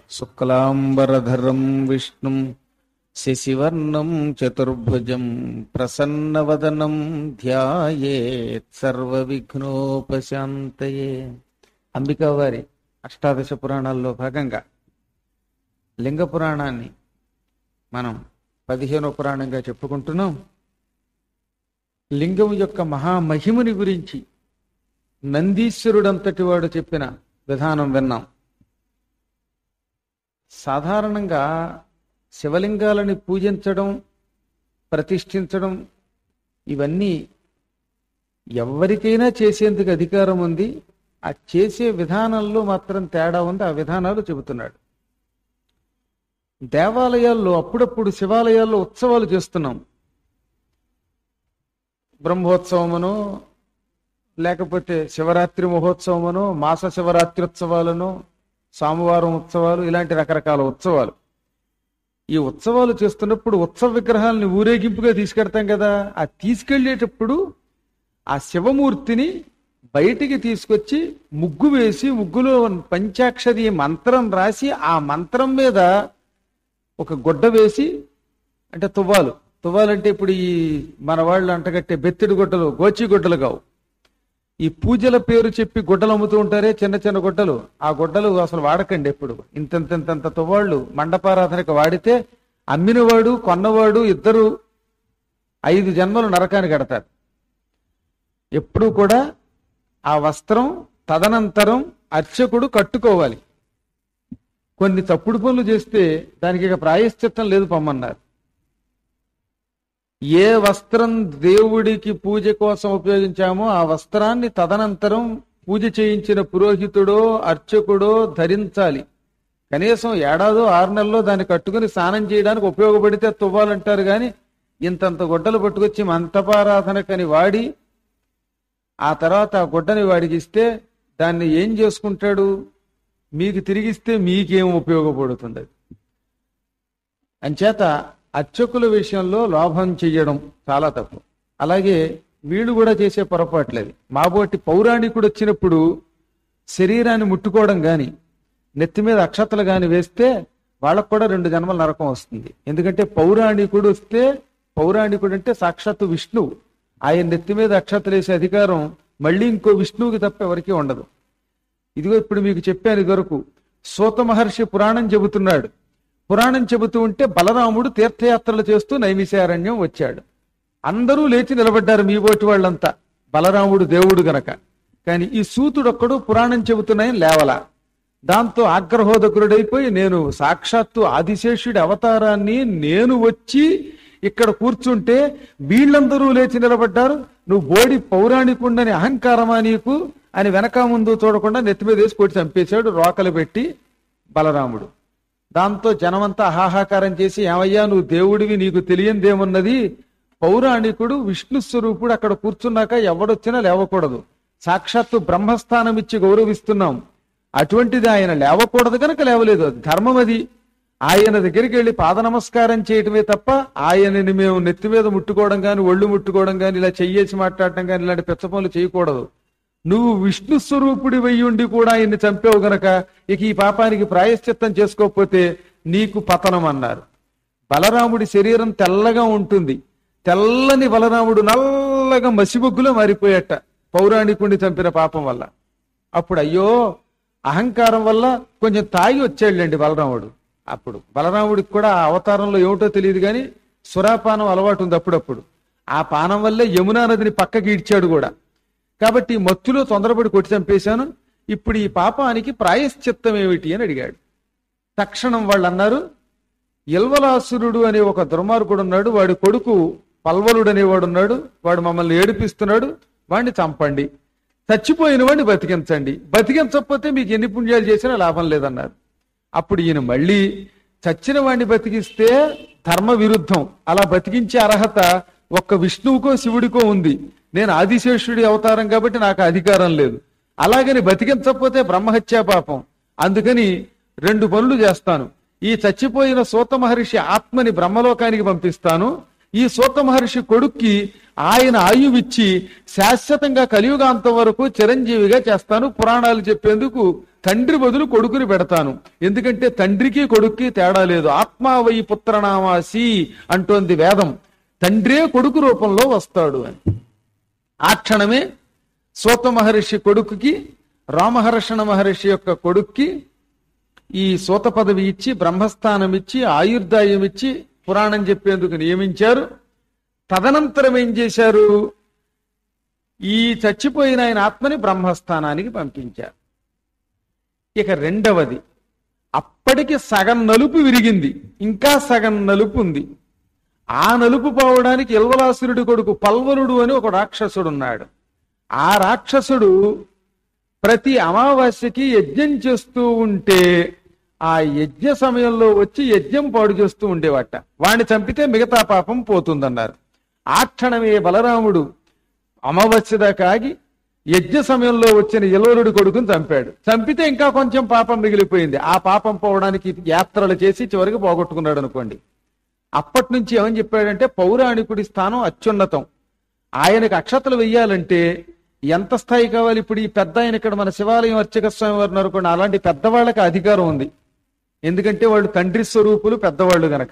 శుక్లాంబరధరం విష్ణుం శశివర్ణం చతుర్భుజం ప్రసన్నవదనం ధ్యాయేత్ సర్వవిఘ్నోపశాంతయే. అంబికావారి అష్టాదశ పురాణాల్లో భాగంగా లింగ పురాణాన్ని మనం 15వ పురాణంగా చెప్పుకుంటున్నాం. లింగం యొక్క మహామహిముని గురించి నందీశ్వరుడంతటి వాడు చెప్పిన విధానం విన్నాం. సాధారణంగా శివలింగాలని పూజించడం, ప్రతిష్ఠించడం ఇవన్నీ ఎవరికైనా చేసేందుకు అధికారం ఉంది. ఆ చేసే విధానంలో మాత్రం తేడా ఉంది. ఆ విధానాలు చెబుతున్నాడు. దేవాలయాల్లో అప్పుడప్పుడు శివాలయాల్లో ఉత్సవాలు చేస్తున్నాం. బ్రహ్మోత్సవమును, లేకపోతే శివరాత్రి మహోత్సవమును, మాస శివరాత్రి ఉత్సవాలను, సోమవారం ఉత్సవాలు, ఇలాంటి రకరకాల ఉత్సవాలు. ఈ ఉత్సవాలు చేస్తున్నప్పుడు ఉత్సవ విగ్రహాలని ఊరేగింపుగా తీసుకెడతాం కదా. ఆ తీసుకెళ్లేటప్పుడు ఆ శివమూర్తిని బయటికి తీసుకొచ్చి ముగ్గు వేసి, ముగ్గులో పంచాక్షరి మంత్రం రాసి, ఆ మంత్రం మీద ఒక గుడ్డ వేసి, అంటే తువ్వాలంటే ఇప్పుడు ఈ మన వాళ్ళు అంటగట్టే బెత్తిడి గుడ్డలు, గోచి గుడ్డలు కావు. ఈ పూజల పేరు చెప్పి గుడ్డలు అమ్ముతూ ఉంటారే, చిన్న చిన్న గుడ్డలు. ఆ గుడ్డలు అసలు వాడకండి. ఎప్పుడు ఇంతంత తువ్వాళ్ళు మండపారాధనకు వాడితే అమ్మినవాడు కొన్నవాడు ఇద్దరు 5 జన్మలు నరకానికి కడతారు. ఎప్పుడు కూడా ఆ వస్త్రం తదనంతరం అర్చకుడు కట్టుకోవాలి. కొన్ని తప్పుడు పనులు చేస్తే దానికి ఇక ప్రాయశ్చిత్తం లేదు పొమ్మన్నారు. ఏ వస్త్రం దేవుడికి పూజ కోసం ఉపయోగించామో ఆ వస్త్రాన్ని తదనంతరం పూజ చేయించిన పురోహితుడో అర్చకుడో ధరించాలి. కనీసం 1 ఏడాదో 6 నెలల్లో దాన్ని కట్టుకుని స్నానం చేయడానికి ఉపయోగపడితే తువ్వాలంటారు. కానీ ఇంతంత గుడ్డలు పట్టుకొచ్చి మంటపారాధనకని వాడి ఆ తర్వాత ఆ గుడ్డని వాడికి ఇస్తే దాన్ని ఏం చేసుకుంటాడు? మీకు తిరిగిస్తే మీకేం ఉపయోగపడుతుంది? అది అంచేత అర్చకుల విషయంలో లోభం చెయ్యడం చాలా తప్పు. అలాగే వీళ్ళు కూడా చేసే పొరపాట్లేదు. మాబోటి పౌరాణికుడు వచ్చినప్పుడు శరీరాన్ని ముట్టుకోవడం గాని, నెత్తి మీద అక్షతలు గాని వేస్తే వాళ్ళకు కూడా 2 జన్మల నరకం వస్తుంది. ఎందుకంటే పౌరాణికుడు వస్తే, పౌరాణికుడు అంటే సాక్షాత్తు విష్ణువు. ఆయన నెత్తి మీద అక్షతలు వేసే అధికారం మళ్ళీ ఇంకో విష్ణువుకి తప్ప ఎవరికీ ఉండదు. ఇదిగో ఇప్పుడు మీకు చెప్పాను ఇదివరకు, సూత మహర్షి పురాణం చెబుతున్నాడు. పురాణం చెబుతూ ఉంటే బలరాముడు తీర్థయాత్రలు చేస్తూ నైమిషారణ్యం వచ్చాడు. అందరూ లేచి నిలబడ్డారు, మీ బోటి వాళ్ళంతా, బలరాముడు దేవుడు గనక. కానీ ఈ సూతుడొక్కడు పురాణం చెబుతున్నాయని లేవలా. దాంతో ఆగ్రహోదగ్రుడైపోయి, నేను సాక్షాత్తు ఆదిశేషుడి అవతారాన్ని, నేను వచ్చి ఇక్కడ కూర్చుంటే వీళ్ళందరూ లేచి నిలబడ్డారు, నువ్వు బోడి పౌరాణికుండని అహంకారమా నీకు అని వెనక ముందు చూడకుండా నెత్తి మీద వేసి కొట్టి చంపేశాడు రోకలు పెట్టి బలరాముడు. దాంతో జనమంతా హాహాకారం చేసి, ఏమయ్యా నువ్వు దేవుడివి, నీకు తెలియందేమున్నది? పౌరాణికుడు విష్ణు స్వరూపుడు అక్కడ కూర్చున్నాక ఎవడొచ్చినా లేవకూడదు. సాక్షాత్తు బ్రహ్మస్థానం ఇచ్చి గౌరవిస్తున్నాం. అటువంటిది ఆయన లేవకూడదు కనుక లేవలేదు. ధర్మం అది. ఆయన దగ్గరికి వెళ్ళి పాద నమస్కారం చేయటమే తప్ప ఆయనని మేము నెత్తి మీద ముట్టుకోవడం కానీ, ఒళ్ళు ముట్టుకోవడం కానీ, ఇలా చెయ్యేసి మాట్లాడటం కానీ, ఇలాంటి పెద్ద పనులు చేయకూడదు. నువ్వు విష్ణు స్వరూపుడి వెయ్యుండి కూడా ఆయన్ని చంపావు గనక ఇక ఈ పాపానికి ప్రాయశ్చిత్తం చేసుకోకపోతే నీకు పతనం అన్నారు. బలరాముడి శరీరం తెల్లగా ఉంటుంది. తెల్లని బలరాముడు నల్లగా మసిబొగ్గులో మారిపోయాట పౌరాణికుడిని చంపిన పాపం వల్ల. అప్పుడు అయ్యో, అహంకారం వల్ల కొంచెం తాగి వచ్చాడులేండి బలరాముడు. అప్పుడు బలరాముడికి కూడా ఆ అవతారంలో ఏమిటో తెలియదు కానీ సురాపానం అలవాటు ఉంది అప్పుడప్పుడు. ఆ పానం వల్లే యమునా నదిని పక్కకి ఈడ్చాడు కూడా. కాబట్టి మత్తులో తొందరపడి కొట్టి చంపేశాను, ఇప్పుడు ఈ పాపానికి ప్రాయశ్చిత్తం ఏమిటి అని అడిగాడు. తక్షణం వాళ్ళు అన్నారు, ఇల్వలాసురుడు అనే ఒక దుర్మార్గుడు ఉన్నాడు, వాడి కొడుకు పల్వలుడు అనేవాడు ఉన్నాడు, వాడు మమ్మల్ని ఏడిపిస్తున్నాడు, వాడిని చంపండి. చచ్చిపోయిన వాడిని బతికించండి, బతికించకపోతే మీకు ఎన్ని పుణ్యాలు చేసినా లాభం లేదన్నారు. అప్పుడు ఈయన మళ్ళీ చచ్చిన వాడిని బతికిస్తే ధర్మ విరుద్ధం, అలా బతికించే అర్హత ఒక్క విష్ణువుకో శివుడికో ఉంది. నేను ఆదిశేషుడి అవతారం కాబట్టి నాకు అధికారం లేదు. అలాగని బతికించకపోతే బ్రహ్మహత్యా పాపం. అందుకని 2 పనులు చేస్తాను. ఈ చచ్చిపోయిన సూత మహర్షి ఆత్మని బ్రహ్మలోకానికి పంపిస్తాను. ఈ సూత మహర్షి కొడుక్కి ఆయన ఆయువిచ్చి శాశ్వతంగా కలియుగాంతం వరకు చిరంజీవిగా చేస్తాను. పురాణాలు చెప్పేందుకు తండ్రి బదులు కొడుకుని పెడతాను. ఎందుకంటే తండ్రికి కొడుక్కి తేడా లేదు. ఆత్మా వై పుత్రనామాసి అంటోంది వేదం. తండ్రే కొడుకు రూపంలో వస్తాడు అని. ఆ క్షణమే సూత మహర్షి కొడుకుకి, రామహర్షణ మహర్షి యొక్క కొడుక్కి ఈ సూత పదవి ఇచ్చి, బ్రహ్మస్థానం ఇచ్చి, ఆయుర్దాయం ఇచ్చి పురాణం చెప్పేందుకు నియమించారు. తదనంతరం ఏం చేశారు? ఈ చచ్చిపోయిన ఆయన ఆత్మని బ్రహ్మస్థానానికి పంపించారు. ఇక రెండవది, అప్పటికి సగం నలుపు విరిగింది, ఇంకా సగం నలుపు ఉంది. ఆ నలుపు పోవడానికి ఇల్వలాసురుడి కొడుకు పల్వనుడు అని ఒక రాక్షసుడు ఉన్నాడు. ఆ రాక్షసుడు ప్రతి అమావాస్యకి యజ్ఞం చేస్తూ ఉంటే ఆ యజ్ఞ సమయంలో వచ్చి యజ్ఞం పాడు చేస్తూ ఉండేవాట. వాడిని చంపితే మిగతా పాపం పోతుందన్నారు. ఆ క్షణమే బలరాముడు అమావాస్య దాకా ఆగి యజ్ఞ సమయంలో వచ్చిన ఇల్వలుడి కొడుకుని చంపాడు. చంపితే ఇంకా కొంచెం పాపం మిగిలిపోయింది. ఆ పాపం పోవడానికి యాత్రలు చేసి చివరికి పోగొట్టుకున్నాడు అనుకోండి. అప్పటి నుంచి ఏమని చెప్పాడంటే, పౌరాణికుడి స్థానం అత్యున్నతం. ఆయనకు అక్షతలు వెయ్యాలంటే ఎంత స్థాయి కావాలి? ఇప్పుడు ఈ పెద్ద ఆయన ఇక్కడ మన శివాలయం అర్చక స్వామి వారిని అనుకోండి, అలాంటి పెద్దవాళ్ళకి అధికారం ఉంది. ఎందుకంటే వాళ్ళు తండ్రి స్వరూపులు, పెద్దవాళ్ళు గనక.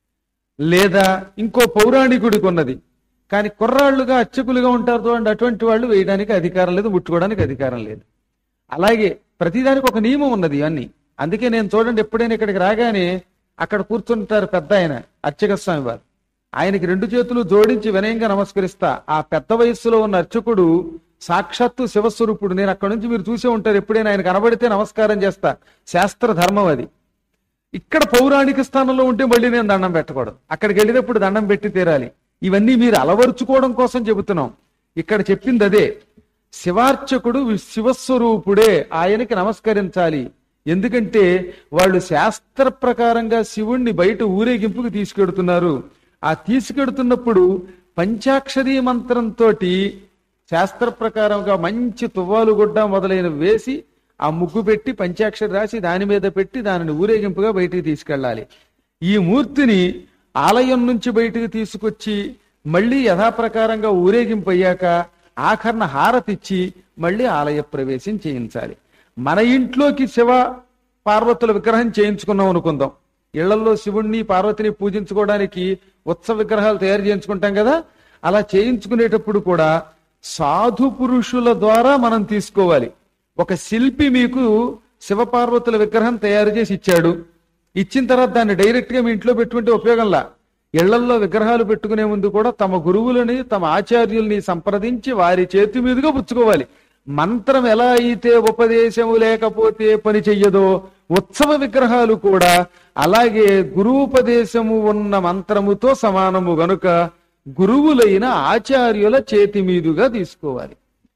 లేదా ఇంకో పౌరాణికుడికి ఉన్నది, కానీ కుర్రాళ్ళుగా అర్చకులుగా ఉంటారు చూడండి, అటువంటి వాళ్ళు వేయడానికి అధికారం లేదు, ముట్టుకోవడానికి అధికారం లేదు. అలాగే ప్రతిదానికి ఒక నియమం ఉన్నది అన్ని. అందుకే నేను చూడండి, ఎప్పుడైనా ఇక్కడికి రాగానే అక్కడ కూర్చుంటారు పెద్ద ఆయన అర్చక స్వామి వారు. ఆయనకి 2 చేతులు జోడించి వినయంగా నమస్కరిస్తా. ఆ పెద్ద వయస్సులో ఉన్న అర్చకుడు సాక్షాత్తు శివస్వరూపుడు. నేను అక్కడ నుంచి మీరు చూసే ఉంటారు, ఎప్పుడైనా ఆయన కనబడితే నమస్కారం చేస్తా. శాస్త్ర ధర్మం అది. ఇక్కడ పౌరాణిక స్థానంలో ఉంటే మళ్ళీ నేను దండం పెట్టకూడదు, అక్కడికి వెళ్ళినప్పుడు దండం పెట్టి తీరాలి. ఇవన్నీ మీరు అలవరుచుకోవడం కోసం చెబుతున్నాం. ఇక్కడ చెప్పింది అదే. శివార్చకుడు శివస్వరూపుడే, ఆయనకి నమస్కరించాలి. ఎందుకంటే వాళ్ళు శాస్త్ర ప్రకారంగా శివుణ్ణి బయట ఊరేగింపుకి తీసుకెడుతున్నారు. ఆ తీసుకెడుతున్నప్పుడు పంచాక్షరీ మంత్రంతో శాస్త్ర ప్రకారంగా మంచి తువ్వాలు గుడ్డ మొదలైనవి వేసి ఆ ముగ్గు పెట్టి పంచాక్షరి రాసి దాని మీద పెట్టి దానిని ఊరేగింపుగా బయటికి తీసుకెళ్ళాలి. ఈ మూర్తిని ఆలయం నుంచి బయటికి తీసుకొచ్చి మళ్ళీ యథాప్రకారంగా ఊరేగింపు అయ్యాక ఆఖరణ హారతిచ్చి మళ్ళీ ఆలయ ప్రవేశం చేయించాలి. మన ఇంట్లోకి శివ పార్వతుల విగ్రహం చేయించుకున్నాం అనుకుందాం. ఇళ్లలో శివుణ్ణి పార్వతిని పూజించుకోవడానికి ఉత్సవ విగ్రహాలు తయారు చేయించుకుంటాం కదా, అలా చేయించుకునేటప్పుడు కూడా సాధు పురుషుల ద్వారా మనం తీసుకోవాలి. ఒక శిల్పి మీకు శివపార్వతుల విగ్రహం తయారు చేసి ఇచ్చాడు. ఇచ్చిన తర్వాత దాన్ని డైరెక్ట్ గా మీ ఇంట్లో పెట్టుకుంటే ఉపయోగంలా. ఇళ్లల్లో విగ్రహాలు పెట్టుకునే ముందు కూడా తమ గురువులని, తమ ఆచార్యుల్ని సంప్రదించి వారి చేతి మీదుగా పుచ్చుకోవాలి. మంత్రం ఎలా అయితే ఉపదేశము లేకపోతే పని చెయ్యదో, ఉత్సవ విగ్రహాలు కూడా అలాగే గురువుపదేశము ఉన్న మంత్రముతో సమానము గనుక గురువులైన ఆచార్యుల చేతి మీదుగా తీసుకోవాలి.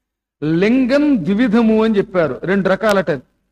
లింగం ద్విధము అని చెప్పారు, 2 రకాలట.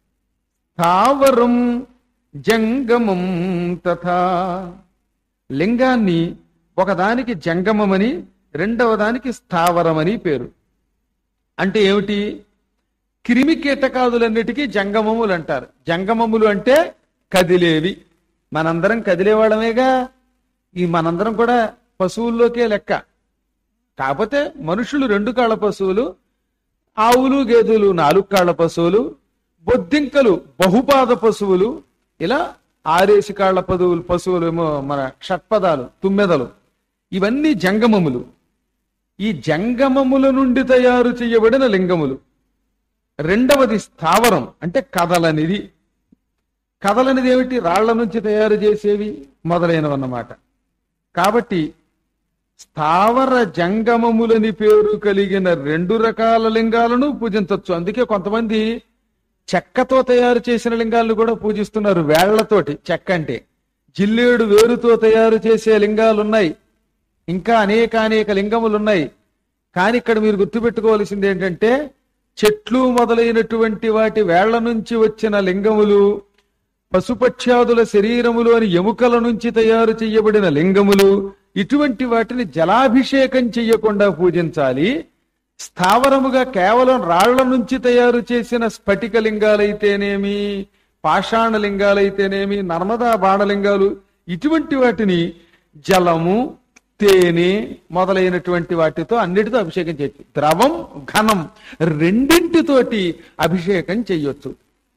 స్థావరం జంగమం తథా. లింగాన్ని ఒకదానికి జంగమమని, రెండవ దానికి స్థావరమని పేరు. అంటే ఏమిటి? క్రిమి కీటకాదులన్నిటికీ జంగమములు అంటారు. జంగమములు అంటే కదిలేవి. మనందరం కదిలేవాళ్ళమేగా. ఈ మనందరం కూడా పశువుల్లోకే లెక్క. కాకపోతే మనుషులు 2 కాళ్ళ పశువులు, ఆవులు గేదెలు 4 కాళ్ళ పశువులు, బొద్దింకలు బహుపాద పశువులు, ఇలా 6 కాళ్ళ పశువులు ఏమో మన షట్పదాలు, తుమ్మెదలు. ఇవన్నీ జంగమములు. ఈ జంగమముల నుండి తయారు చేయబడిన లింగములు. రెండవది స్థావరం, అంటే కదలనిది. కదలనిది ఏమిటి? రాళ్ల నుంచి తయారు చేసేవి మొదలైనవన్నమాట. కాబట్టి స్థావర జంగమములని పేరు కలిగిన 2 రకాల లింగాలను పూజించవచ్చు. అందుకే కొంతమంది చెక్కతో తయారు చేసిన లింగాలను కూడా పూజిస్తున్నారు. వేళ్లతోటి చెక్క అంటే జిల్లేడు వేరుతో తయారు చేసే లింగాలున్నాయి. ఇంకా అనేక లింగములున్నాయి. కానీ ఇక్కడ మీరు గుర్తుపెట్టుకోవాల్సింది ఏంటంటే, చెట్లు మొదలైనటువంటి వాటి వేళ్ల నుంచి వచ్చిన లింగములు, పశుపక్ష్యాదుల శరీరములోని ఎముకల నుంచి తయారు చేయబడిన లింగములు, ఇటువంటి వాటిని జలాభిషేకం చెయ్యకుండా పూజించాలి. స్థావరముగా కేవలం రాళ్ల నుంచి తయారు చేసిన స్ఫటిక లింగాలైతేనేమి, పాషాణ లింగాలైతేనేమి, నర్మదా బాణలింగాలు, ఇటువంటి వాటిని జలము, తేనె మొదలైనటువంటి వాటితో అన్నిటితో అభిషేకం చేయొచ్చు. ద్రవం ఘనం రెండింటితోటి అభిషేకం చెయ్యొచ్చు.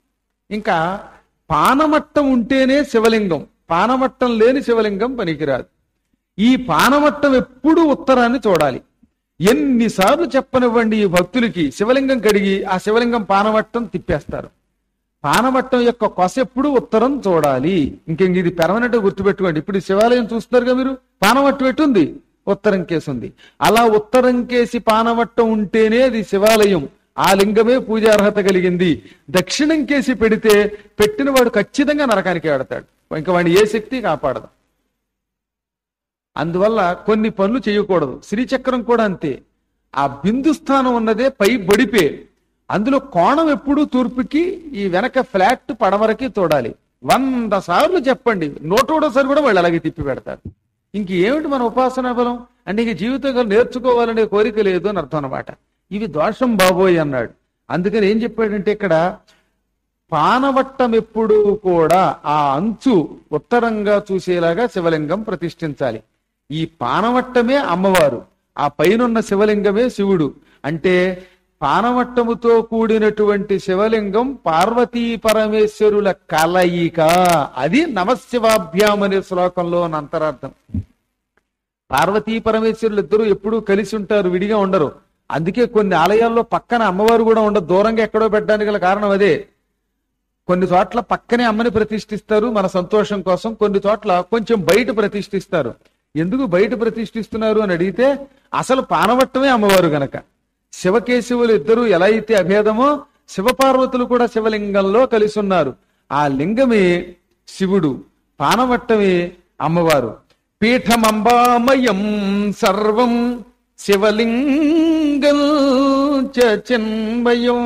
ఇంకా పానమట్టం ఉంటేనే శివలింగం, పానమట్టం లేని శివలింగం పనికిరాదు. ఈ పానమట్టం ఎప్పుడూ ఉత్తరాన్ని చూడాలి. ఎన్నిసార్లు చెప్పనివ్వండి ఈ భక్తులకి, శివలింగం కడిగి ఆ శివలింగం పానమట్టం తిప్పేస్తారు. పానమట్టం యొక్క కొస ఎప్పుడు ఉత్తరం చూడాలి. ఇంకెంక ఇది పెర్మనెంట్ గుర్తుపెట్టుకోండి. ఇప్పుడు ఈ శివాలయం చూస్తున్నారుగా మీరు, పానమట్టం ఎటుంది, ఉత్తరం కేసు ఉంది. అలా ఉత్తరం కేసి పానమట్టం ఉంటేనే అది శివాలయం, ఆ లింగమే పూజార్హత కలిగింది. దక్షిణం కేసి పెడితే పెట్టిన వాడు ఖచ్చితంగా నరకానికి వెడతాడు, ఇంకా వాడిని ఏ శక్తి కాపాడదు. అందువల్ల కొన్ని పనులు చేయకూడదు. శ్రీచక్రం కూడా అంతే. ఆ బిందు స్థానం ఉన్నదే పై బడిపే, అందులో కోణం ఎప్పుడూ తూర్పుకి, ఈ వెనక ఫ్లాట్ పడమరకి తోడాలి. 100 సార్లు చెప్పండి, 101సారి కూడా వాళ్ళు అలాగే తిప్పి పెడతారు. ఇంకేమిటి మన ఉపాసనా బలం అంటే, ఇంక జీవితంలో నేర్చుకోవాలనే కోరిక లేదు అని అర్థం అనమాట. ఇవి దోషం బాబోయ్ అన్నాడు. అందుకని ఏం చెప్పాడంటే ఇక్కడ పానవట్టం ఎప్పుడూ కూడా ఆ అంచు ఉత్తరంగా చూసేలాగా శివలింగం ప్రతిష్ఠించాలి. ఈ పానవట్టమే అమ్మవారు, ఆ పైనున్న శివలింగమే శివుడు. అంటే పానవట్టముతో కూడినటువంటి శివలింగం పార్వతీ పరమేశ్వరుల కలయిక. అది నమశివాభ్యాం అనే శ్లోకంలో అంతరార్థం. పార్వతీ పరమేశ్వరులు ఇద్దరు ఎప్పుడూ కలిసి ఉంటారు, విడిగా ఉండరు. అందుకే కొన్ని ఆలయాల్లో పక్కన అమ్మవారు కూడా ఉండదు, దూరంగా ఎక్కడో పెట్టడానికి గల కారణం అదే. కొన్ని చోట్ల పక్కనే అమ్మని ప్రతిష్ఠిస్తారు మన సంతోషం కోసం, కొన్ని చోట్ల కొంచెం బయట ప్రతిష్ఠిస్తారు. ఎందుకు బయట ప్రతిష్ఠిస్తున్నారు అని అడిగితే, అసలు పానవట్టమే అమ్మవారు గనక. శివకేశవులు ఇద్దరు ఎలా అయితే అభేదమో, శివపార్వతులు కూడా శివలింగంలో కలిసి ఉన్నారు. ఆ లింగమే శివుడు, పానవట్టమే అమ్మవారు. పీఠమంబామయం సర్వం శివలింగం చ చిన్మయం.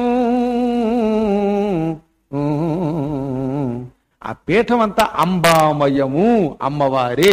ఆ పీఠం అంతా అంబామయము, అమ్మవారే.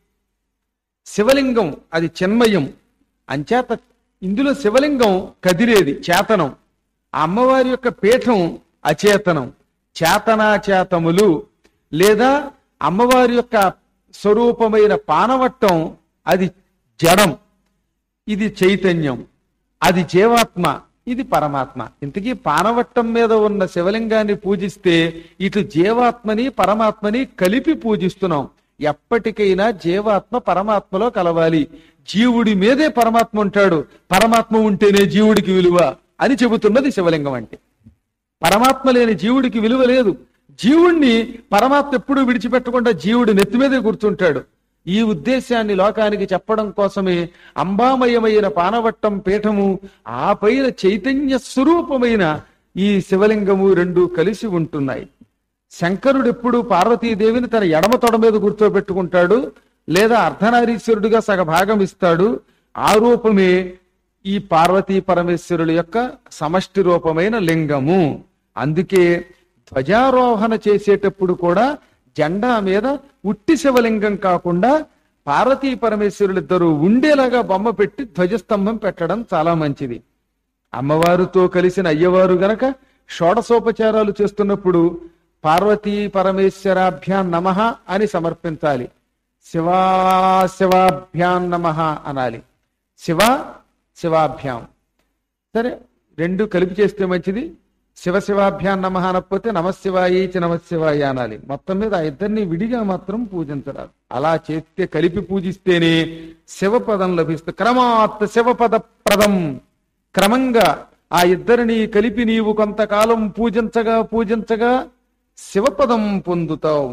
శివలింగం అది చిన్మయం అంచేత ఇందులో శివలింగం కదిలేది, చేతనం. ఆ అమ్మవారి యొక్క పీఠం అచేతనం. చేతనాచేతములు లేదా అమ్మవారి యొక్క స్వరూపమైన పానవట్టం అది జడం, ఇది చైతన్యం, అది జీవాత్మ, ఇది పరమాత్మ. ఇంతకీ పానవట్టం మీద ఉన్న శివలింగాన్ని పూజిస్తే ఇటు జీవాత్మని పరమాత్మని కలిపి పూజిస్తున్నాం. ఎప్పటికైనా జీవాత్మ పరమాత్మలో కలవాలి. జీవుడి మీదే పరమాత్మ ఉంటాడు, పరమాత్మ ఉంటేనే జీవుడికి విలువ అని చెబుతున్నది శివలింగం. అంటే పరమాత్మ లేని జీవుడికి విలువ లేదు. జీవుణ్ణి పరమాత్మ ఎప్పుడూ విడిచిపెట్టకుండా జీవుడి నెత్తి మీదే కూర్చుంటాడు. ఈ ఉద్దేశాన్ని లోకానికి చెప్పడం కోసమే అంబామయమైన పానవట్టం పీఠము, ఆ పైన చైతన్య స్వరూపమైన ఈ శివలింగము రెండు కలిసి ఉంటున్నాయి. శంకరుడు ఎప్పుడు పార్వతీదేవిని తన ఎడమ తొడ మీద కూర్చోబెట్టుకుంటాడు, లేదా అర్ధనారీశ్వరుడిగా సగభాగం ఇస్తాడు. ఆ రూపమే ఈ పార్వతీ పరమేశ్వరుల యొక్క సమష్టి రూపమైన లింగము. అందుకే ధ్వజారోహణ చేసేటప్పుడు కూడా జెండా మీద ఉట్టి శివలింగం కాకుండా పార్వతీ పరమేశ్వరులిద్దరూ ఉండేలాగా బొమ్మ పెట్టి ధ్వజస్తంభం పెట్టడం చాలా మంచిది. అమ్మవారితో కలిసిన అయ్యవారు గనక షోడశోపచారాలు చేస్తున్నప్పుడు పార్వతీ పరమేశ్వరాభ్యాం నమః అని సమర్పించాలి. శివా శివాభ్యాం నమః అనాలి. శివ శివాభ్యాం, సరే రెండు కలిపి చేస్తే మంచిది. శివ శివాభ్యాం నమః అనకపోతే నమశివాయ నమశివాయ అనాలి. మొత్తం మీద ఆ ఇద్దరిని విడిగా మాత్రం పూజించరాదు. అలా చేస్తే, కలిపి పూజిస్తేనే శివపదం లభిస్తుంది. క్రమాత్ శివపద ప్రదం, క్రమంగా ఆ ఇద్దరిని కలిపి నీవు కొంతకాలం పూజించగా పూజించగా శివపదం పొందుతావు.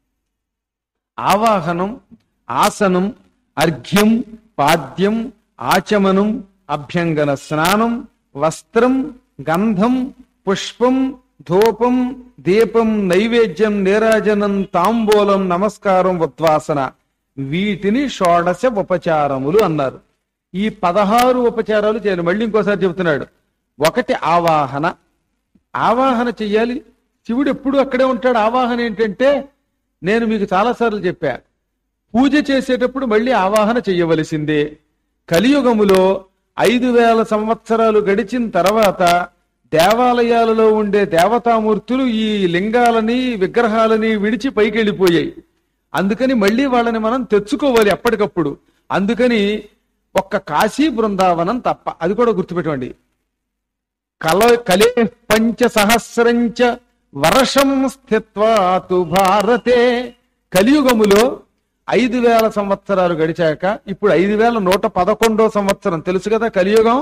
ఆవాహనం, ఆసనం, అర్ఘ్యం, పాద్యం, ఆచమనం, అభ్యంగన స్నానం, వస్త్రం, గంధం, పుష్పం, ధూపం, దీపం, నైవేద్యం, నీరాజనం, తాంబూలం, నమస్కారం, ఉద్వాసన, వీటిని షోడశ ఉపచారములు అన్నారు. ఈ 16 ఉపచారాలు చేయాలి. మళ్ళీ ఇంకోసారి చెబుతున్నాడు. ఒకటి ఆవాహన. ఆవాహన చెయ్యాలి. శివుడు ఎప్పుడు అక్కడే ఉంటాడు. ఆవాహన ఏంటంటే, నేను మీకు చాలాసార్లు చెప్పా, పూజ చేసేటప్పుడు మళ్ళీ ఆవాహన చెయ్యవలసిందే. కలియుగములో 5000 సంవత్సరాలు గడిచిన తర్వాత దేవాలయాలలో ఉండే దేవతామూర్తులు ఈ లింగాలని విగ్రహాలని విడిచి పైకి వెళ్ళిపోయాయి. అందుకని మళ్ళీ వాళ్ళని మనం తెచ్చుకోవాలి ఎప్పటికప్పుడు. అందుకని ఒక్క కాశీ బృందావనం తప్ప, అది కూడా గుర్తుపెట్టుకోండి. కలే పంచ సహస్రంచ వర్షం స్థిత్వాతు భారతే. కలియుగములో 5,000 సంవత్సరాలు గడిచాక ఇప్పుడు 5,111 సంవత్సరం. తెలుసు కదా కలియుగం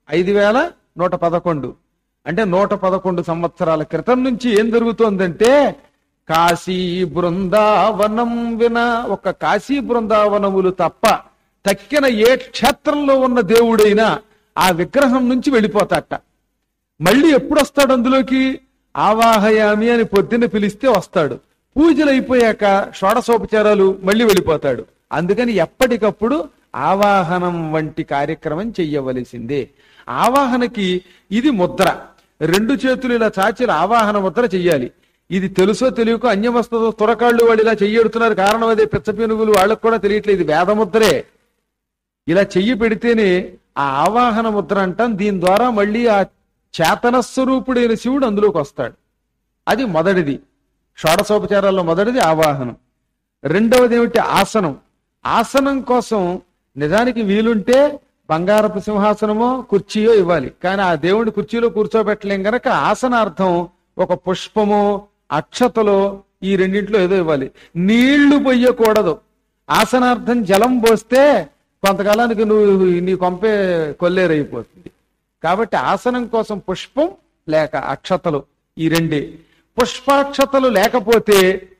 5,111 అంటే 111 సంవత్సరాల క్రితం నుంచి ఏం జరుగుతోందంటే కాశీ బృందావనం విన ఒక కాశీ బృందావనములు తప్ప తక్కిన ఏ క్షేత్రంలో ఉన్న దేవుడైనా ఆ విగ్రహం నుంచి వెళ్ళిపోతాట. మళ్ళీ ఎప్పుడు వస్తాడు అందులోకి? ఆవాహయామి అని పొద్దున్న పిలిస్తే వస్తాడు. పూజలు అయిపోయాక షోడశోపచారాలు మళ్ళీ వెళ్ళిపోతాడు. అందుకని ఎప్పటికప్పుడు ఆవాహనం వంటి కార్యక్రమం చెయ్యవలసిందే. ఆవాహనకి ఇది ముద్ర. 2 చేతులు ఇలా చాచి ఆవాహన ముద్ర చెయ్యాలి. ఇది తెలుసో తెలియకో అన్యమస్తతో తురకాళ్ళు వాళ్ళు ఇలా చెయ్యెడుతున్నారు. కారణం అదే, పిచ్చపీనుగులు వాళ్ళకు కూడా తెలియట్లేదు. ఇది వేదముద్రే. ఇలా చెయ్యి పెడితేనే ఆ ఆవాహన ముద్ర అంటాం. దీని ద్వారా మళ్ళీ ఆ చేతన స్వరూపుడైన శివుడు అందులోకి వస్తాడు. అది మొదటిది. షోడశోపచారాల్లో మొదటిది ఆవాహనం. రెండవది ఏమిటి? ఆసనం. ఆసనం కోసం నిజానికి వీలుంటే బంగారపు సింహాసనమో కుర్చీయో ఇవ్వాలి. కానీ ఆ దేవుడి కుర్చీలో కూర్చోబెట్టలేం గనక ఆసనార్థం ఒక పుష్పమో అక్షతలో ఈ రెండింటిలో ఏదో ఇవ్వాలి. నీళ్లు పొయ్యకూడదు. ఆసనార్థం జలం పోస్తే కొంతకాలానికి నీ కొంపే కొల్లేరైపోతుంది. కాబట్టి ఆసనం కోసం పుష్పం లేక అక్షతలు ఈ రెండే. పుష్పాక్షతలు లేకపోతే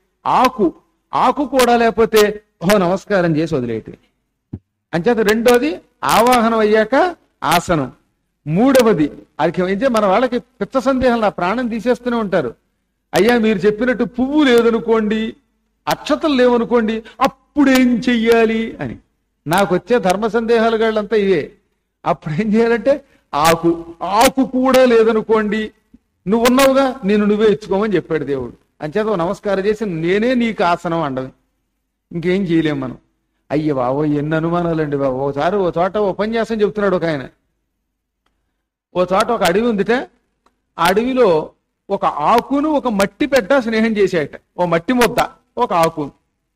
ఆకు కూడా లేకపోతే నమస్కారం చేసి వదిలేయటం. అంచేత రెండోది ఆవాహనం అయ్యాక ఆసనం. మూడవది అర్ఘ్యం. అయితే మన వాళ్ళకి పిచ్చ సందేహం, నా ప్రాణం తీసేస్తూనే ఉంటారు. అయ్యా మీరు చెప్పినట్టు పువ్వు లేదనుకోండి, అక్షతలు లేవనుకోండి, అప్పుడేం చెయ్యాలి అని. నాకు వచ్చే ధర్మ సందేహాలు గాళ్ళంతా ఇవే. అప్పుడేం చేయాలంటే ఆకు కూడా లేదనుకోండి, నువ్వు ఉన్నావుగా, నువ్వే ఇచ్చుకోమని చెప్పాడు దేవుడు. అంచేత నమస్కారం చేసి నేనే నీకు ఆసనం అండవి. ఇంకేం చేయలేం మనం. అయ్య బాబో ఎన్ని అనుమానాలండి బాబు. ఓసారి ఓ చోట ఉపన్యాసం చెబుతున్నాడు ఒక ఆయన. ఓ చోట ఒక అడవి ఉందిట. ఆ అడవిలో ఒక ఆకును ఒక మట్టి పెట్ట స్నేహం చేసేట. ఓ మట్టి ముద్ద ఒక ఆకు.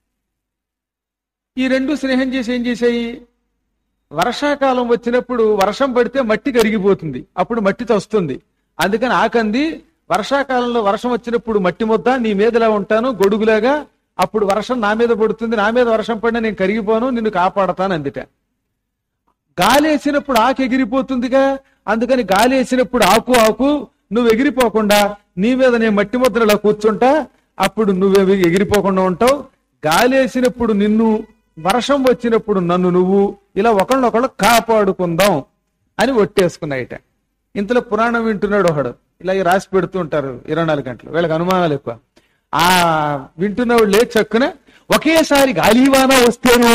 ఈ రెండు స్నేహం చేసి ఏం చేశాయి? వర్షాకాలం వచ్చినప్పుడు వర్షం పడితే మట్టి కరిగిపోతుంది, అప్పుడు మట్టి తస్తుంది. అందుకని ఆకంది వర్షాకాలంలో వర్షం వచ్చినప్పుడు మట్టి ముద్ద నీ మీదలా ఉంటాను గొడుగులాగా, అప్పుడు వర్షం నా మీద పడుతుంది, నా మీద వర్షం పడినా నేను కరిగిపోను, నిన్ను కాపాడతాను అందుట. గాలేసినప్పుడు ఆకు ఎగిరిపోతుందిగా, అందుకని గాలేసినప్పుడు ఆకు నువ్వు ఎగిరిపోకుండా నీ మీద నేను మట్టి ముద్రలా కూర్చుంటా, అప్పుడు నువ్వు ఎగిరిపోకుండా ఉంటావు. గాలేసినప్పుడు నిన్ను, వర్షం వచ్చినప్పుడు నన్ను నువ్వు, ఇలా ఒకళ్ళొకళ్ళు కాపాడుకుందాం అని ఒట్టేసుకున్నాయిట. ఇంతలో పురాణం వింటున్నాడు ఒకడు. ఇలా రాసి పెడుతూ ఉంటారు 24 గంటలు. వీళ్ళకి అనుమానాలు ఎక్కువ. ఆ వింటున్నవాడు లేచి చక్కున ఒకేసారి గాలివాన వస్తేనో,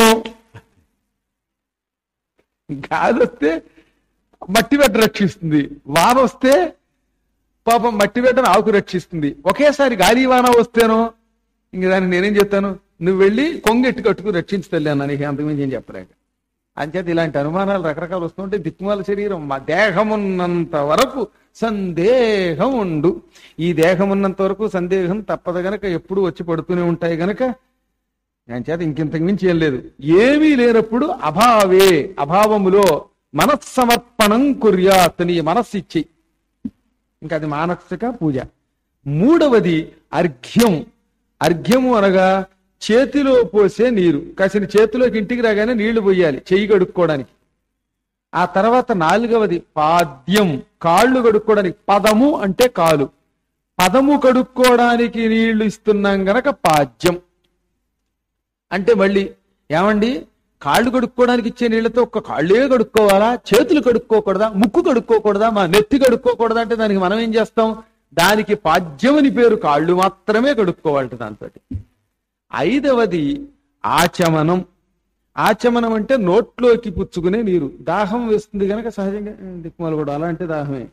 గాలి వస్తే మట్టి వెంట రక్షిస్తుంది, వాన వస్తే పాపం మట్టి వెంటను ఆకు రక్షిస్తుంది. ఒకేసారి గాలివాన వస్తేనో ఇంక దాన్ని నేనేం చెప్తాను, నువ్వు వెళ్ళి కొంగెట్టు కట్టుకుని రక్షించతలే అన్నా, నీకు అంతకుమించి ఏం చెప్పలేక. అంచేత ఇలాంటి అనుమానాలు రకరకాలు వస్తుంటే దిక్కుమాల శరీరం, మా దేహమున్నంత వరకు సందేహం ఉండు. ఈ దేహం ఉన్నంత వరకు సందేహం తప్పదు గనక ఎప్పుడు వచ్చి పడుతూనే ఉంటాయి గనక అంచేత ఇంకింతకు మించి ఏం లేదు. ఏమీ లేనప్పుడు అభావములో మనస్సమర్పణం కుర్యాత్, నీ మనస్సు ఇచ్చి, ఇంకా అది మానసిక పూజ. మూడవది అర్ఘ్యం. అర్ఘ్యము అనగా చేతిలో పోసే నీరు. కాసిన చేతిలోకి ఇంటికి రాగానే నీళ్లు పోయాలి చెయ్యి కడుక్కోవడానికి. ఆ తర్వాత నాలుగవది పాద్యం, కాళ్ళు కడుక్కోవడానికి. పదము అంటే కాలు, పదము కడుక్కోవడానికి నీళ్లు ఇస్తున్నాం గనక పాద్యం. అంటే మళ్ళీ ఏమండి కాళ్ళు కడుక్కోవడానికి ఇచ్చే నీళ్లతో ఒక్క కాళ్ళే కడుక్కోవాలా, చేతులు కడుక్కోకూడదా, ముక్కు కడుక్కోకూడదా, మా నెత్తి కడుక్కోకూడదా అంటే దానికి మనం ఏం చేస్తాం? దానికి పాద్యం అని పేరు. కాళ్ళు మాత్రమే కడుక్కోవాలట దాంతో. ఐదవది ఆచమనం. ఆచమనం అంటే నోట్లోకి పుచ్చుకునే నీరు. దాహం వేస్తుంది కనుక సహజంగా దిక్కుమాలు కూడా అలాంటి దాహమే.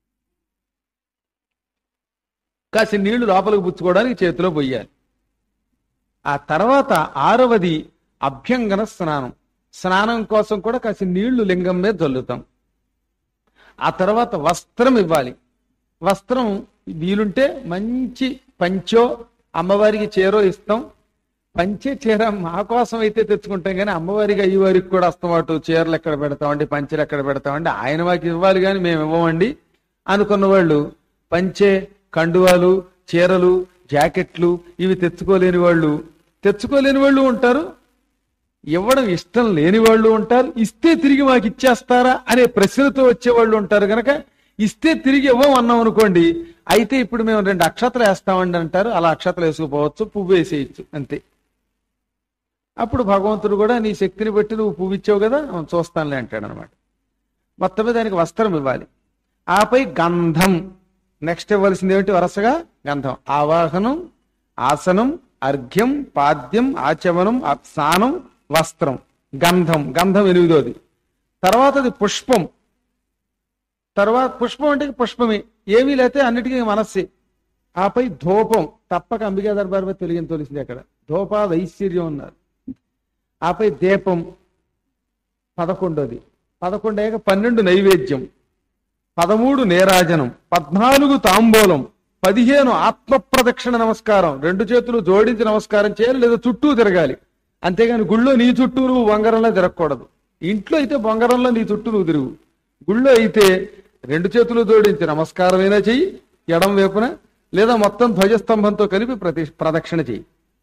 కాసి నీళ్లు లోపలికి పుచ్చుకోవడానికి చేతిలో పోయాలి. ఆ తర్వాత ఆరవది అభ్యంగన స్నానం. స్నానం కోసం కూడా కాసి నీళ్లు లింగం మీద చల్లుతాం. ఆ తర్వాత వస్త్రం ఇవ్వాలి. వస్త్రం వీలుంటే మంచి పంచో అమ్మవారికి చీరో ఇస్తాం. పంచే చీర మా కోసం అయితే తెచ్చుకుంటాం కానీ అమ్మవారికి అయ్యవారికి కూడా వస్తామటు చీరలు ఎక్కడ పెడతామండి, పంచెలు ఎక్కడ పెడతామండి, ఆయన మాకు ఇవ్వాలి కానీ మేము ఇవ్వమండి అనుకున్న వాళ్ళు పంచే, కండువాలు, చీరలు జాకెట్లు ఇవి తెచ్చుకోలేని వాళ్ళు ఉంటారు, ఇవ్వడం ఇష్టం లేని వాళ్ళు ఉంటారు, ఇస్తే తిరిగి మాకు ఇచ్చేస్తారా అనే ప్రశ్నతో వచ్చేవాళ్ళు ఉంటారు. గనక ఇస్తే తిరిగి ఇవ్వం అన్నాం అనుకోండి, అయితే ఇప్పుడు మేము 2 అక్షతలు వేస్తామండి అంటారు. అలా అక్షతలు వేసుకుపోవచ్చు, పువ్వు వేసేయచ్చు అంతే. అప్పుడు భగవంతుడు కూడా నీ శక్తిని బట్టి నువ్వు పువ్వు ఇచ్చావు కదా చూస్తానులే అంటాడు అనమాట. మొత్తమే దానికి వస్త్రం ఇవ్వాలి. ఆపై గంధం, నెక్స్ట్ ఇవ్వాల్సింది ఏమిటి? వరుసగా గంధం. ఆవాహనం, ఆసనం, అర్ఘ్యం, పాద్యం, ఆచమనం, స్నానం, వస్త్రం, గంధం. గంధం 8వది. తర్వాతది పుష్పం. తర్వాత పుష్పం అంటే పుష్పమే, ఏమీ లేతే అన్నిటికీ మనస్సే. ఆపై ధూపం, తప్పక అంబికా దర్బార్ తెలియని తోలిసింది అక్కడ. ధూపాద్ ఐశ్వర్యం ఉన్నారు. ఆపై దీపం 11వది. 11 అయ్యాక 12 నైవేద్యం, 13 నీరాజనం, 14 తాంబూలం, 15 ఆత్మ ప్రదక్షిణ నమస్కారం. 2 చేతులు జోడించి నమస్కారం చేయాలి, లేదా చుట్టూ తిరగాలి. అంతేగాని గుళ్ళో నీ చుట్టూ నువ్వు బొంగరంలో తిరగకూడదు. ఇంట్లో అయితే బొంగరంలో నీ చుట్టూ నువ్వు తిరుగు. గుళ్ళో అయితే 2 చేతులు జోడించి నమస్కారమైనా చెయ్యి ఎడం వైపున, లేదా మొత్తం ధ్వజస్తంభంతో కలిపి ప్రదక్షిణ చెయ్యి.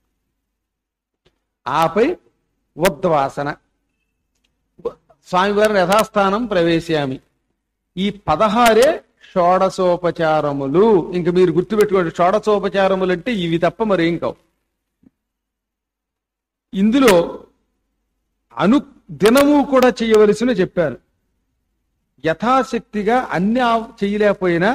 ఆపై ఉద్వాసన, స్వామివారిని యథాస్థానం ప్రవేశామి. ఈ 16 షోడశోపచారములు. ఇంక మీరు గుర్తుపెట్టుకోండి, షోడశోపచారములు అంటే ఇవి తప్ప మరేం కావు. ఇందులో దినము కూడా చేయవలసిన చెప్పారు. యథాశక్తిగా అన్ని చేయలేకపోయినా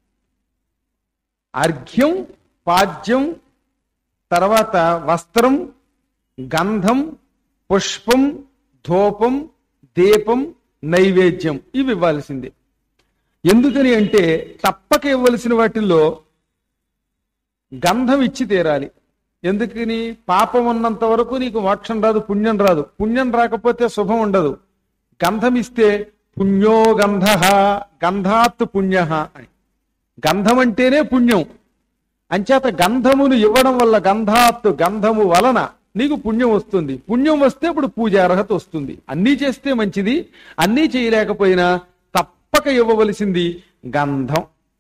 అర్ఘ్యం, పాద్యం, తర్వాత వస్త్రం, గంధం, పుష్పం, ధూపం, దీపం, నైవేద్యం ఇవి ఇవ్వాల్సిందే. ఎందుకని అంటే తప్పక ఇవ్వవలసిన వాటిల్లో గంధం ఇచ్చి తీరాలి. ఎందుకని? పాపం ఉన్నంత వరకు నీకు మోక్షం రాదు, పుణ్యం రాదు. పుణ్యం రాకపోతే శుభం ఉండదు. గంధం ఇస్తే పుణ్యో గంధ, గంధాత్ పుణ్య అని. గంధం అంటేనే పుణ్యం. అంచేత గంధమును ఇవ్వడం వల్ల, గంధాత్ గంధము వలన నీకు పుణ్యం వస్తుంది. పుణ్యం వస్తే ఇప్పుడు పూజ అర్హత వస్తుంది. అన్నీ చేస్తే మంచిది, అన్నీ చేయలేకపోయినా తప్పక ఇవ్వవలసింది గంధం.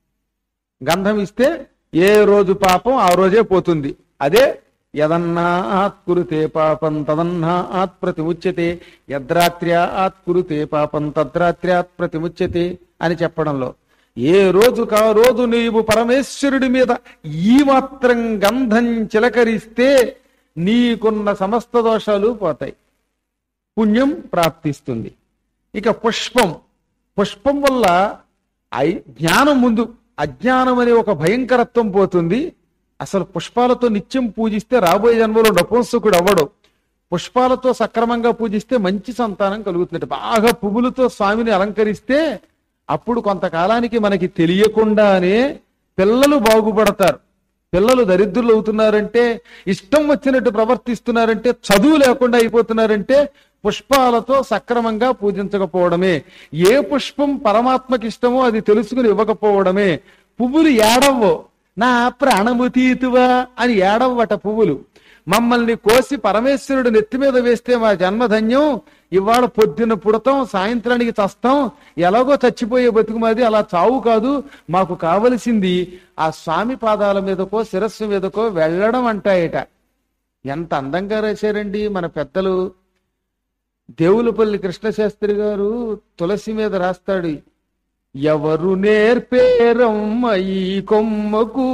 గంధం ఇస్తే ఏ రోజు పాపం ఆ రోజే పోతుంది. అదే యదన్నాత్ కురుతే పాపం తదన్నాత్ ప్రతిముచ్యతే, యద్రాత్ర్యాత్ కురుతే పాపం తద్రాత్ర్యాత్ ప్రతిముచ్యతే అని చెప్పడంలో, ఏ రోజుకా రోజు నీవు పరమేశ్వరుడి మీద ఈ మాత్రం గంధం చిలకరిస్తే నీకున్న సమస్త దోషాలు పోతాయి, పుణ్యం ప్రాప్తిస్తుంది. ఇక పుష్పం, పుష్పం వల్ల జ్ఞానం ముందు అజ్ఞానం అనే ఒక భయంకరత్వం పోతుంది. అసలు పుష్పాలతో నిత్యం పూజిస్తే రాబోయే జన్మలో నపుంసకుడు అవ్వడు. పుష్పాలతో సక్రమంగా పూజిస్తే మంచి సంతానం కలుగుతుంది. బాగా పువ్వులతో స్వామిని అలంకరిస్తే అప్పుడు కొంతకాలానికి మనకి తెలియకుండానే పిల్లలు బాగుపడతారు. పిల్లలు దరిద్రులు అవుతున్నారంటే, ఇష్టం వచ్చినట్టు ప్రవర్తిస్తున్నారంటే, చదువు లేకుండా అయిపోతున్నారంటే పుష్పాలతో సక్రమంగా పూజించకపోవడమే. ఏ పుష్పం పరమాత్మకి ఇష్టమో అది తెలుసుకుని ఇవ్వకపోవడమే. పువ్వులు ఏడవ్వో, నా ప్రాణము తీతువా అని ఏడవ్వట పువ్వులు. మమ్మల్ని కోసి పరమేశ్వరుడు నెత్తి మీద వేస్తే మా జన్మధన్యం, ఇవాళ పొద్దున్న పుడతాం, సాయంత్రానికి చస్తాం, ఎలాగో చచ్చిపోయే బతుకు మాది, అలా చావు కాదు, మాకు కావలసింది ఆ స్వామి పాదాల మీదకో శిరస్సు మీదకో వెళ్ళడం అంటాయట. ఎంత అందంగా రాశారండి మన పెద్దలు. దేవులపల్లి కృష్ణశాస్త్రి గారు తులసి మీద రాస్తాడు, ఎవరు నేర్పేరమ్మ ఈ కొమ్మకు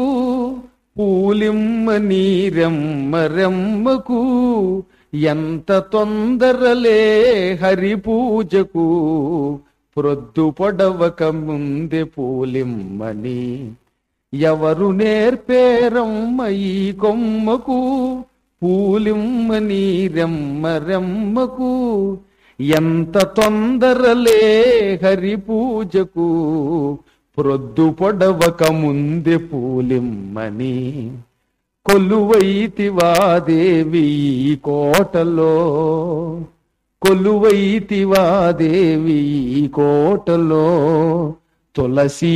పూలిమ్మ నీరెమ్మ రెమ్మకు, ఎంత తొందరలే హరి పూజకు ప్రొద్దు పొడవక ముందే పూలిమ్మని. ఎవరు నేర్పేరమ్మ ఈ కొమ్మకు పూలిమ్మ నీరెమ్మ రెమ్మకు, ఎంత తొందరలే హరి పూజకు ప్రొద్దు పొడవక ముందే పూలిమ్మని. కొలువైతివాదేవి కోటలో, కొలువైతివాదేవి కోటలో, తులసీ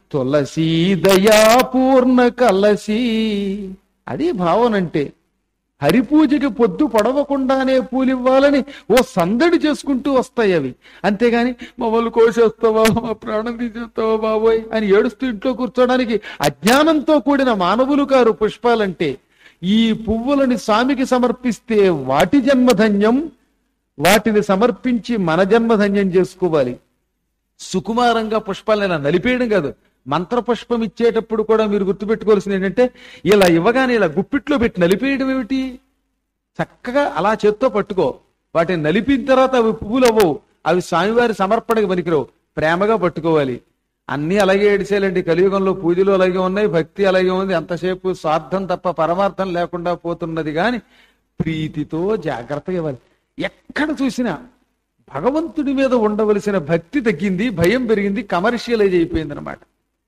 తులసీ దయాపూర్ణ కలసి. అది భావనంటే. హరిపూజకి పొద్దు పడవకుండానే పూలివ్వాలని ఓ సందడి చేసుకుంటూ వస్తాయి అవి. అంతేగాని మమ్మల్ని కోసేస్తావా, మా ప్రాణం తీసేస్తావా బాబోయ్ అని ఏడుస్తూ ఇంట్లో కూర్చోడానికి అజ్ఞానంతో కూడిన మానవులు కారు పుష్పాలంటే. ఈ పువ్వులని స్వామికి సమర్పిస్తే వాటి జన్మధన్యం, వాటిని సమర్పించి మన జన్మధన్యం చేసుకోవాలి. సుకుమారంగా పుష్పాలను ఇలా నలిపేయడం కాదు. మంత్రపుష్పం ఇచ్చేటప్పుడు కూడా మీరు గుర్తుపెట్టుకోవాల్సింది ఏంటంటే, ఇలా ఇవ్వగానే ఇలా గుప్పిట్లో పెట్టి నలిపేయడం ఏమిటి? చక్కగా అలా చేత్తో పట్టుకో. వాటిని నలిపిన తర్వాత అవి పువ్వులు అవ్వవు, అవి స్వామివారి సమర్పణకి పనికిరావు. ప్రేమగా పట్టుకోవాలి. అన్ని అలాగే ఏడిసేయాలండి. కలియుగంలో పూజలు అలాగే ఉన్నాయి, భక్తి అలాగే ఉంది. అంతసేపు స్వార్థం తప్ప పరమార్థం లేకుండా పోతున్నది. కానీ ప్రీతితో జాగ్రత్తగా ఇవ్వాలి. ఎక్కడ చూసినా భగవంతుడి మీద ఉండవలసిన భక్తి తగ్గింది, భయం పెరిగింది, కమర్షియలైజ్ అయిపోయింది అనమాట.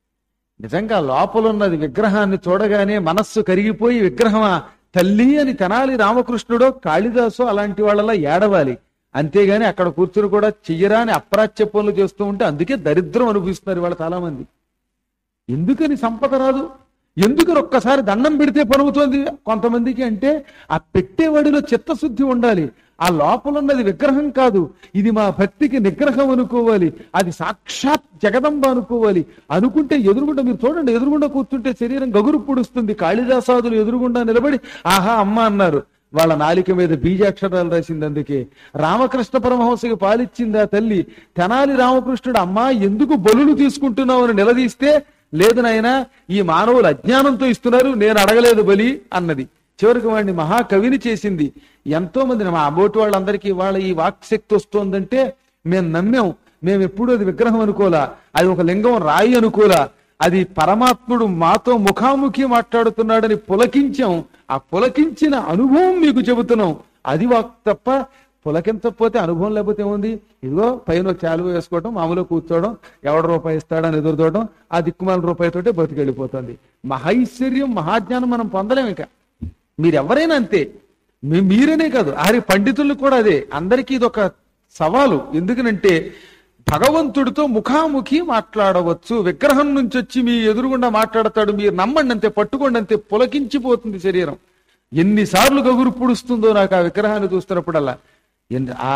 నిజంగా లోపలున్నది విగ్రహాన్ని చూడగానే మనస్సు కరిగిపోయి, విగ్రహమా తల్లి అని తెనాలి రామకృష్ణుడో కాళిదాసో అలాంటి వాళ్ళలా ఏడవాలి. అంతేగాని అక్కడ కూర్చుని కూడా చెయ్యరాని అప్రాచ్య పనులు చేస్తూ ఉంటే అందుకే దరిద్రం అనుభవిస్తున్నారు వాళ్ళు చాలా మంది. ఎందుకని సంపద రాదు, ఎందుకని ఒక్కసారి దండం పెడితే పనుగుతోంది కొంతమందికి అంటే, ఆ పెట్టేవాడిలో చిత్తశుద్ధి ఉండాలి. ఆ లోపలున్నది విగ్రహం కాదు, ఇది మా భక్తికి నిగ్రహం అనుకోవాలి, అది సాక్షాత్ జగదంబ అనుకోవాలి. అనుకుంటే ఎదురుగుండా మీరు చూడండి, ఎదురుగుండా కూర్చుంటే శరీరం గగురు పొడుస్తుంది. కాళిదాసాదులు ఎదురుగుండా నిలబడి ఆహా అమ్మ అన్నారు. వాళ్ళ నాలిక మీద బీజాక్షరాలు రాసింది. అందుకే రామకృష్ణ పరమహంసకి పాలిచ్చింది ఆ తల్లి. తెనాలి రామకృష్ణుడు అమ్మా ఎందుకు బలులు తీసుకుంటున్నావు అని నిలదీస్తే, లేదు నాయనా ఈ మానవులు అజ్ఞానంతో ఇస్తున్నారు, నేను అడగలేదు బలి అన్నది. చివరికి వాడిని మహాకవిని చేసింది. ఎంతో మంది మా అబోటి వాళ్ళందరికీ వాళ్ళ ఈ వాక్శక్తి వస్తోందంటే మేము నమ్మాం. మేము ఎప్పుడూ అది విగ్రహం అనుకోలా, అది ఒక లింగం రాయి అనుకోలా, అది పరమాత్ముడు మాతో ముఖాముఖి మాట్లాడుతున్నాడని పులకించాం. ఆ పులకించిన అనుభవం మీకు చెబుతున్నాం. అది వాక్ తప్ప పులకించకపోతే అనుభవం లేకపోతే ఏముంది? ఇదిగో పైన చాలువ వేసుకోవడం, మామూలుగా కూర్చోవడం, ఎవడ రూపాయి ఇస్తాడని ఎదురు చూడడం, ఆ దిక్కుమాల రూపాయితోటే బతికెళ్ళిపోతుంది. మహైశ్వర్యం మహాజ్ఞానం మనం పొందలేం. ఇక మీరెవరైనా అంతే, మీరనే కాదు ఆరి పండితులు కూడా అదే. అందరికీ ఇది ఒక సవాలు. ఎందుకనంటే భగవంతుడితో ముఖాముఖి మాట్లాడవచ్చు. విగ్రహం నుంచి వచ్చి మీ ఎదురుగుండా మాట్లాడతాడు, మీరు నమ్మండి అంతే, పట్టుకోండి అంతే, పులకించిపోతుంది శరీరం. ఎన్నిసార్లు గగురు పుడుస్తుందో నాకు ఆ విగ్రహాన్ని చూస్తున్నప్పుడల్లా. ఆ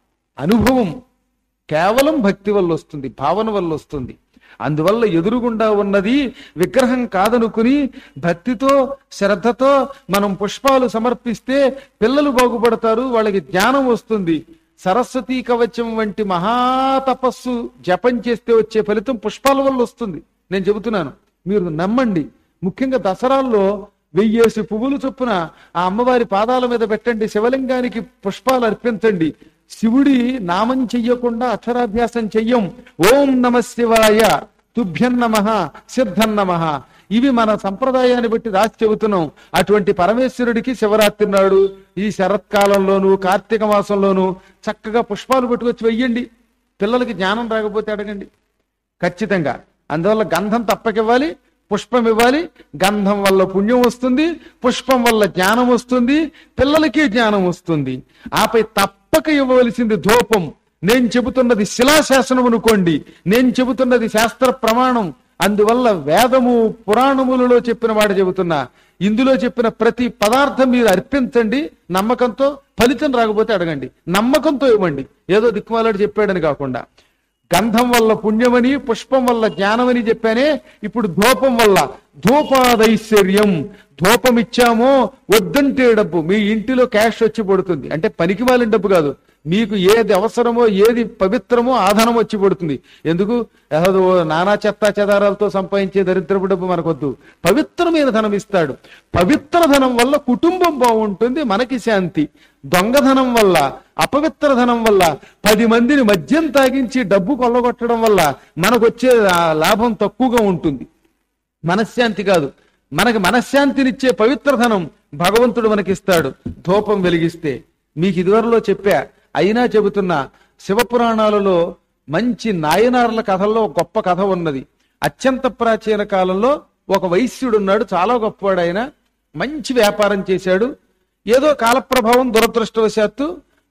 అనుభవం కేవలం భక్తి వల్ల వస్తుంది, భావన వల్ల వస్తుంది. అందువల్ల ఎదురుగుండా ఉన్నది విగ్రహం కాదనుకుని భక్తితో శ్రద్ధతో మనం పుష్పాలు సమర్పిస్తే పిల్లలు బాగుపడతారు, వాళ్ళకి జ్ఞానం వస్తుంది. సరస్వతీ కవచం వంటి మహాతపస్సు జపం చేస్తే వచ్చే ఫలితం పుష్పాల వల్ల వస్తుంది. నేను చెబుతున్నాను, మీరు నమ్మండి. ముఖ్యంగా దసరాల్లో 1000 పువ్వులు చొప్పున ఆ అమ్మవారి పాదాల మీద పెట్టండి, శివలింగానికి పుష్పాలు అర్పించండి. శివుడి నామం చెయ్యకుండా అక్షరాభ్యాసం చెయ్యం. ఓం నమ శివాయ, తుభ్యం నమః, సిద్ధం నమః. ఇవి మన సంప్రదాయాన్ని బట్టి రాసి చెబుతున్నాం. అటువంటి పరమేశ్వరుడికి శివరాత్రి నాడు ఈ శరత్కాలంలోను కార్తీక మాసంలోను చక్కగా పుష్పాలు పట్టుకొచ్చి వెయ్యండి. పిల్లలకి జ్ఞానం రాకపోతే అడగండి ఖచ్చితంగా. అందువల్ల గంధం తప్పకివ్వాలి, పుష్పం ఇవ్వాలి. గంధం వల్ల పుణ్యం వస్తుంది, పుష్పం వల్ల జ్ఞానం వస్తుంది, పిల్లలకి జ్ఞానం వస్తుంది. ఆపై తప్పక ఇవ్వవలసింది ధూపం. నేను చెబుతున్నది శిలాశాసనం అనుకోండి, నేను చెబుతున్నది శాస్త్ర ప్రమాణం. అందువల్ల వేదము పురాణములలో చెప్పిన మాట చెబుతున్నా. ఇందులో చెప్పిన ప్రతి పదార్థం మీరు అర్పించండి నమ్మకంతో. ఫలితం రాకపోతే అడగండి, నమ్మకంతో ఇవ్వండి. ఏదో దిక్కుమాలాడు చెప్పాడని కాకుండా. గంధం వల్ల పుణ్యమని, పుష్పం వల్ల జ్ఞానమని చెప్పానే. ఇప్పుడు ధూపం వల్ల ధూపాదైశ్వర్యం. ధూపం ఇచ్చామో వద్దంటే డబ్బు మీ ఇంటిలో క్యాష్ వచ్చి పడుతుంది. అంటే పనికి మాలిన డబ్బు కాదు, మీకు ఏది అవసరమో ఏది పవిత్రమో ఆధనం వచ్చి పడుతుంది. ఎందుకు ఏదో నానా చెత్తా చెదారాలతో సంపాదించే దరిద్రపు డబ్బు మనకొద్దు. పవిత్రమైన ధనం ఇస్తాడు. పవిత్ర ధనం వల్ల కుటుంబం బాగుంటుంది, మనకి శాంతి. దొంగధనం వల్ల, అపవిత్ర ధనం వల్ల 10 మందిని మద్యం తాగించి డబ్బు కొల్లగొట్టడం వల్ల మనకొచ్చే లాభం తక్కువగా ఉంటుంది. మనశ్శాంతి కాదు, మనకి మనశ్శాంతినిచ్చే పవిత్ర ధనం భగవంతుడు మనకిస్తాడు ధూపం వెలిగిస్తే. మీకు ఇదివరలో చెప్పా, అయినా చెబుతున్నా. శివపురాణాలలో మంచి నాయనార్ల కథల్లో గొప్ప కథ ఉన్నది. అత్యంత ప్రాచీన కాలంలో ఒక వైశ్యుడు ఉన్నాడు, చాలా గొప్పవాడు. ఆయన మంచి వ్యాపారం చేశాడు. ఏదో కాలప్రభావం దురదృష్టవశాత్తు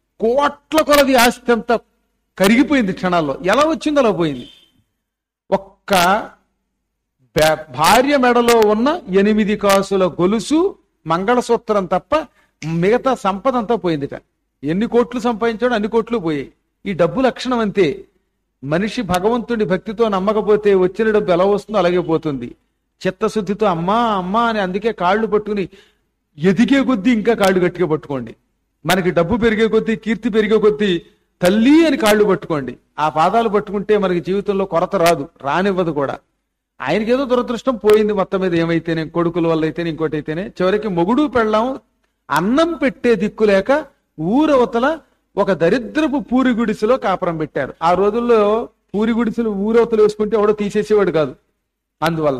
కోట్ల కొలది ఆస్తి అంతా కరిగిపోయింది క్షణాల్లో. ఎలా వచ్చిందో అలా పోయింది. ఒక్క భార్య మెడలో ఉన్న 8 కాసుల గొలుసు, మంగళసూత్రం తప్ప మిగతా సంపద అంతా పోయిందిట. ఎన్ని కోట్లు సంపాదించాడో అన్ని కోట్లు పోయాయి. ఈ డబ్బు లక్షణం అంతే. మనిషి భగవంతుడి భక్తితో నమ్మకపోతే వచ్చిన డబ్బు ఎలా వస్తుందో అలాగే పోతుంది. చిత్తశుద్ధితో అమ్మా అమ్మా అని అందుకే కాళ్ళు పట్టుకుని ఎదిగే కొద్దీ ఇంకా కాళ్ళు గట్టిగా పట్టుకోండి. మనకి డబ్బు పెరిగే కొద్దీ, కీర్తి పెరిగే కొద్దీ తల్లి అని కాళ్ళు పట్టుకోండి. ఆ పాదాలు పట్టుకుంటే మనకి జీవితంలో కొరత రాదు, రానివ్వదు కూడా. ఆయనకి ఏదో దురదృష్టం పోయింది మొత్తం మీద. ఏమైతేనే, కొడుకుల వల్ల అయితేనే, ఇంకోటి అయితేనే, చివరికి మొగుడు పెళ్ళాం అన్నం పెట్టే దిక్కు లేక ఊరవతల ఒక దరిద్రపు పూరి గుడిసెలో కాపురం పెట్టారు. ఆ రోజుల్లో పూరి గుడిసెలు ఊరవతలు వేసుకుంటే ఎవడో తీసేసేవాడు కాదు. అందువల్ల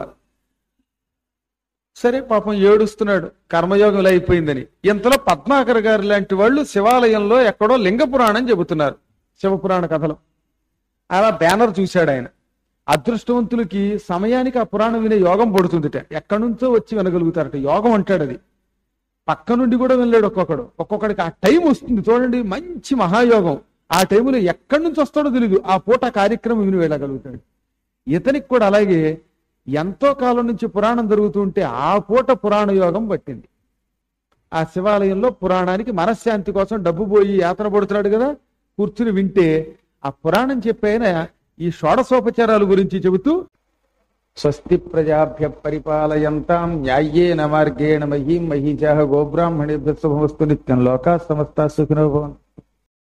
సరే పాపం ఏడుస్తున్నాడు, కర్మయోగం ఇలా అయిపోయిందని. ఇంతలో పద్మాకర్ గారు లాంటి వాళ్ళు శివాలయంలో ఎక్కడో లింగ పురాణం చెబుతున్నారు, శివపురాణ కథలు. అలా బ్యానర్ చూశాడు ఆయన. అదృష్టవంతులకి సమయానికి ఆ పురాణం వినే యోగం పడుతుందిట. ఎక్కడి నుంచో వచ్చి వినగలుగుతారట. యోగం అంటాడు అది. పక్క నుండి కూడా వినలేడు ఒక్కొక్కడికి ఆ టైం వస్తుంది చూడండి, మంచి మహాయోగం. ఆ టైంలో ఎక్కడి నుంచి వస్తాడో తెలియదు, ఆ పూట కార్యక్రమం విని వెళ్ళగలుగుతాడు. ఇతనికి కూడా అలాగే ఎంతో కాలం నుంచి పురాణం జరుగుతుంటే ఆ పూట పురాణ యోగం పట్టింది. ఆ శివాలయంలో పురాణానికి మనశ్శాంతి కోసం డబ్బు పోయి యాత్ర పడుతున్నాడు కదా, కూర్చుని వింటే ఆ పురాణం చెప్పైన ఈ షోడశోపచారాల గురించి చెబుతూ స్వస్తి ప్రజాభ్య పరిపాలయంతాం న్యాయేన మార్గేణ మహీం మహీజాః గోబ్రాహ్మణేభ్యః శుభమస్తు నిత్యం లోకాః సమస్తాః సుఖినో భవంతు.